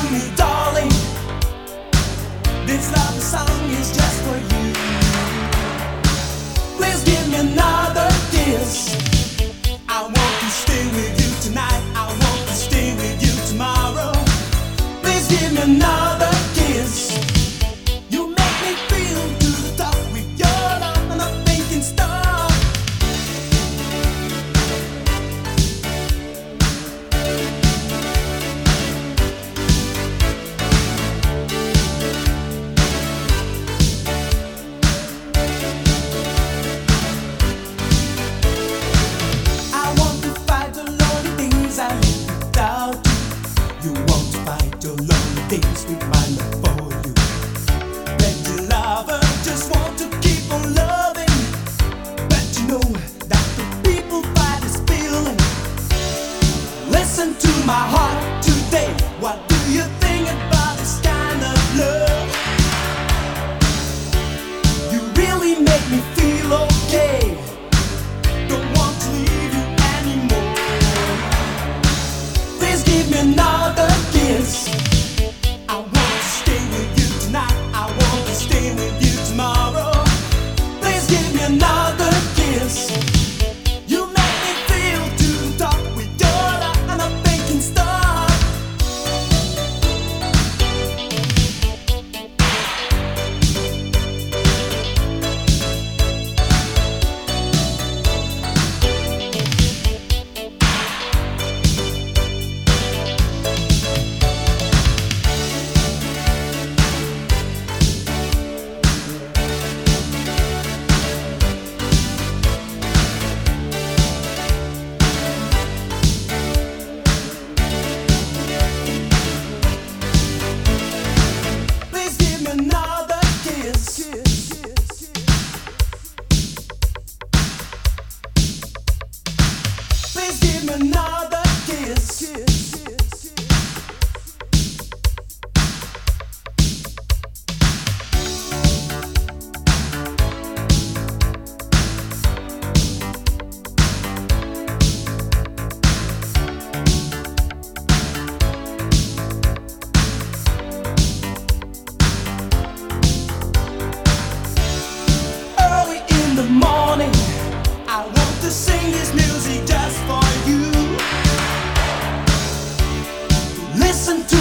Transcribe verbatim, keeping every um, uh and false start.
me, darling. This love song is just for you. Please give me another kiss. I want to stay with you tonight. I want to stay with you tomorrow. Please give me another kiss. You make me feel to the top with your love, and nothing can stop. I want to fight the lonely things I live without you. You want to fight your lonely things with my love for you. Plenty lover just want to keep on loving, but you know that the people fight this feeling. Listen to my heart today. What do you think about this kind of love? You really make me feel okay. Don't want to leave you anymore. Please give me another kiss. I want to stay with you tonight. I want to stay with you tomorrow. Please give me another kiss. You make me feel to the top with your love, and nothing can stop. Please give me another kiss. Please give me another kiss. Early in the morning, I want to sing this music just for you. Listen to